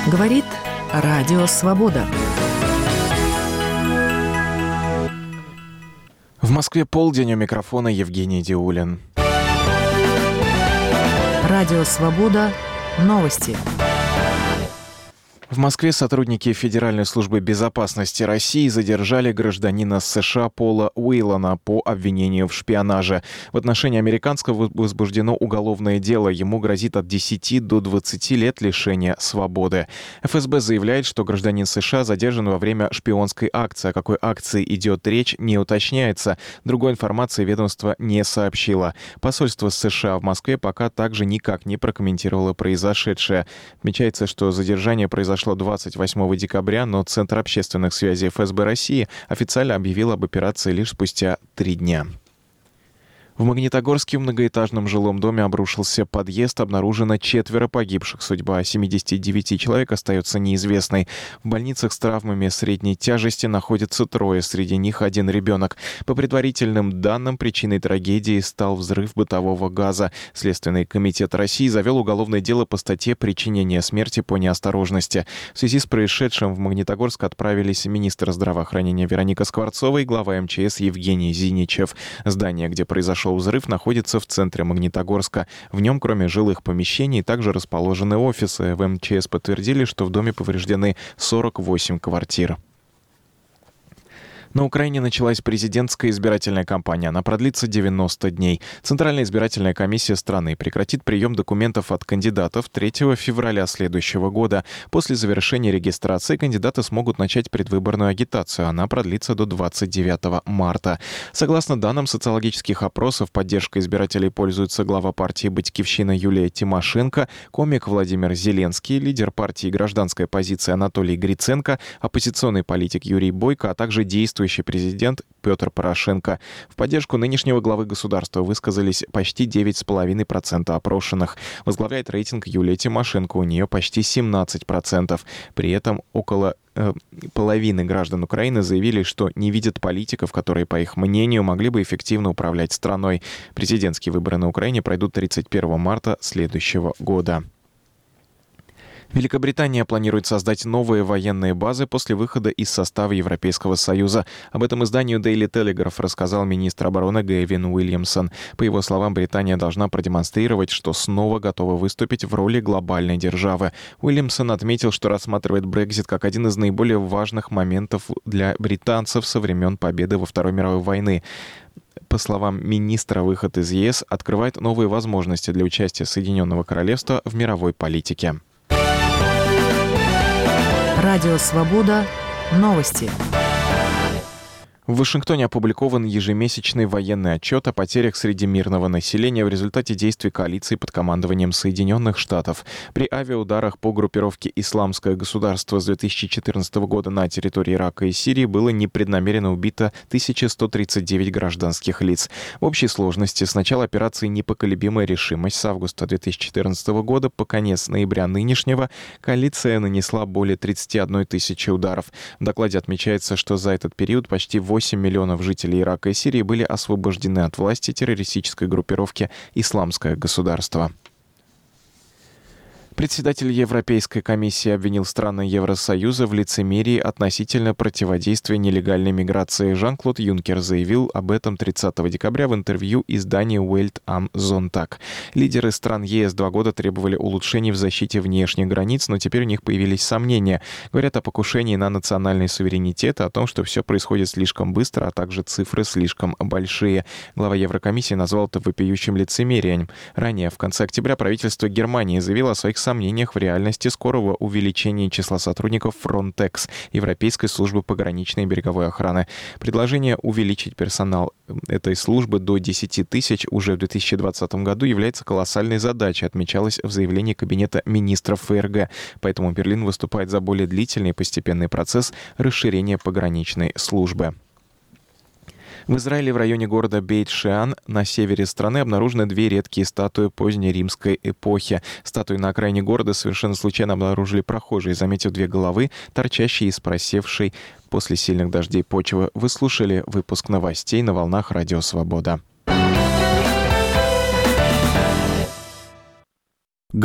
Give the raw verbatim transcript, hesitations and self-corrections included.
Говорит Радио Свобода. В Москве полдень, у микрофона Евгений Диулин. Радио Свобода. Новости. В Москве сотрудники Федеральной службы безопасности России задержали гражданина США Пола Уиллана по обвинению в шпионаже. В отношении американского возбуждено уголовное дело. Ему грозит от десяти до двадцати лет лишения свободы. эф эс бэ заявляет, что гражданин США задержан во время шпионской акции. О какой акции идет речь, не уточняется. Другой информации ведомство не сообщило. Посольство США в Москве пока также никак не прокомментировало произошедшее. Отмечается, что задержание произошло двадцать восьмого декабря, но Центр общественных связей эф эс бэ России официально объявил об операции лишь спустя три дня. В Магнитогорске в многоэтажном жилом доме обрушился подъезд. Обнаружено четверо погибших. Судьба семидесяти девяти человек остается неизвестной. В больницах с травмами средней тяжести находятся трое. Среди них один ребенок. По предварительным данным, причиной трагедии стал взрыв бытового газа. Следственный комитет России завел уголовное дело по статье «Причинение смерти по неосторожности». В связи с происшедшим в Магнитогорск отправились министр здравоохранения Вероника Скворцова и глава эм че эс Евгений Зиничев. Здание, где произошел взрыв, находится в центре Магнитогорска. В нем, кроме жилых помещений, также расположены офисы. В эм че эс подтвердили, что в доме повреждены сорок восемь квартир. На Украине началась президентская избирательная кампания. Она продлится девяносто дней. Центральная избирательная комиссия страны прекратит прием документов от кандидатов третьего февраля следующего года. После завершения регистрации кандидаты смогут начать предвыборную агитацию. Она продлится до двадцать девятого марта. Согласно данным социологических опросов, поддержкой избирателей пользуется глава партии «Батькивщина» Юлия Тимошенко, комик Владимир Зеленский, лидер партии «Гражданская позиция» Анатолий Гриценко, оппозиционный политик Юрий Бойко, а также действующий президент Петр Порошенко. В поддержку нынешнего главы государства высказались почти девять целых пять десятых процента опрошенных. Возглавляет рейтинг Юлия Тимошенко, у нее почти семнадцать процентов. При этом около э, половины граждан Украины заявили, что не видят политиков, которые, по их мнению, могли бы эффективно управлять страной. Президентские выборы на Украине пройдут тридцать первого марта следующего года. Великобритания планирует создать новые военные базы после выхода из состава Европейского Союза. Об этом изданию Daily Telegraph рассказал министр обороны Гэвин Уильямсон. По его словам, Британия должна продемонстрировать, что снова готова выступить в роли глобальной державы. Уильямсон отметил, что рассматривает Брексит как один из наиболее важных моментов для британцев со времен победы во Второй мировой войны. По словам министра, выход из е эс открывает новые возможности для участия Соединенного Королевства в мировой политике. Радио Свобода. Новости. В Вашингтоне опубликован ежемесячный военный отчет о потерях среди мирного населения в результате действий коалиции под командованием Соединенных Штатов. При авиаударах по группировке «Исламское государство» с две тысячи четырнадцатого года на территории Ирака и Сирии было непреднамеренно убито тысяча сто тридцать девять гражданских лиц. В общей сложности с начала операции «Непоколебимая решимость» с августа две тысячи четырнадцатого года по конец ноября нынешнего коалиция нанесла более тридцати одной тысячи ударов. В докладе отмечается, что за этот период почти восемь миллионов жителей Ирака и Сирии были освобождены от власти террористической группировки «Исламское государство». Председатель Европейской комиссии обвинил страны Евросоюза в лицемерии относительно противодействия нелегальной миграции. Жан-Клод Юнкер заявил об этом тридцатого декабря в интервью изданию Welt am Sonntag. Лидеры стран е эс два года требовали улучшений в защите внешних границ, но теперь у них появились сомнения. Говорят о покушении на национальный суверенитет, о том, что все происходит слишком быстро, а также цифры слишком большие. Глава Еврокомиссии назвал это вопиющим лицемерием. Ранее, в конце октября, правительство Германии заявило о своих сомнениях в реальности скорого увеличения числа сотрудников Frontex, Европейской службы пограничной и береговой охраны. Предложение увеличить персонал этой службы до десяти тысяч уже в две тысячи двадцатом году является колоссальной задачей, отмечалось в заявлении Кабинета министров эф эр гэ. Поэтому Берлин выступает за более длительный и постепенный процесс расширения пограничной службы. В Израиле в районе города Бейт-Шеан на севере страны обнаружены две редкие статуи позднеримской эпохи. Статуи на окраине города совершенно случайно обнаружили прохожие, заметив две головы, торчащие из просевшей после сильных дождей почвы. Вы слушали выпуск новостей на волнах Радио Свобода.